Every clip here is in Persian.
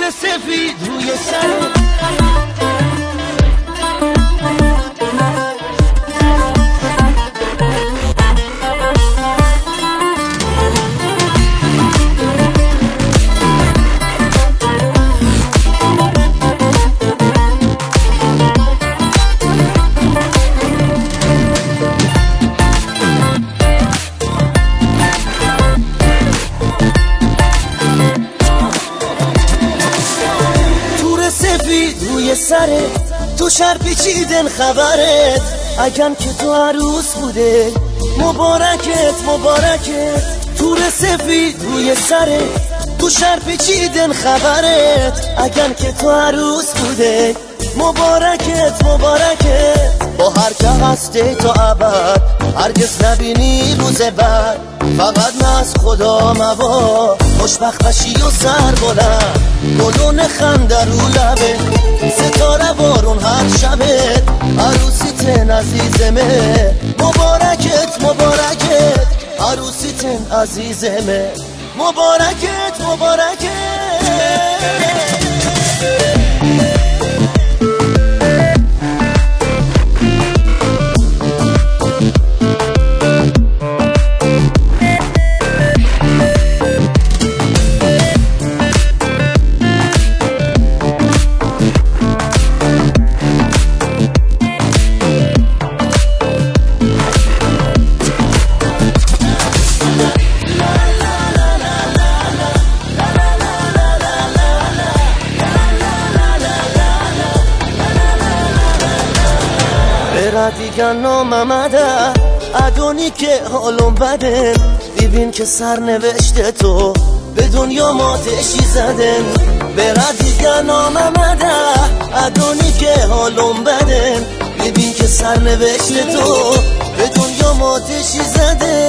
تور سفید روی سر روی سرت تو شهر پیچیدن خبرت اگم که تو عروس بوده مبارکت مبارکت تور سفید روی سرت تو شهر پیچیدن خبرت اگم که تو عروس بوده مبارکت مبارکت با هر که هسته تا ابد هرگز نبینی روز بعد فقط نه از خدا مبا خوشبخت بشی و سر بلند گلون خنده رو لبه ستاره بارون هر شبه عروسیتن عزیزمه مبارکت مبارکت عروسیتن عزیزمه مبارکت مبارکت دیگه ناممده ادونی که حالم بده ببین که سرنوشته تو به دنیا ماتشی زدن برا دیگه ناممده ادونی که حالم بده ببین که سرنوشته تو به دنیا ماتشی زده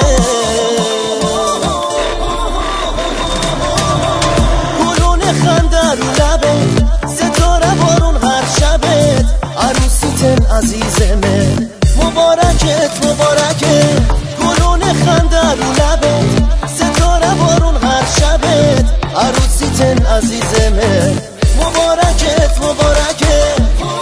گلون خنده رو لبه ستاره بارون هر شبه عروسیتن عزیزمه مبارکت مبارکت گلون خنده رو لبه ستاره بارون هر شبه عروسیتن عزیزمه مبارکت مبارکت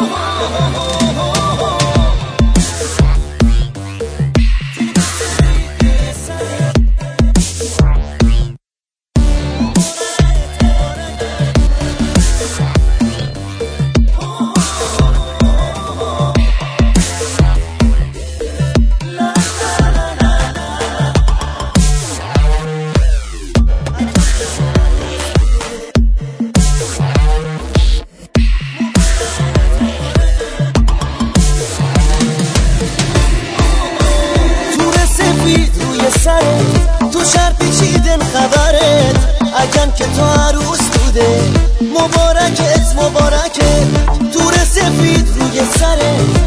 تو شهر پیچیدن خبرت اگم که تو عروس بوده مبارکت مبارکت تور سفید روی سرت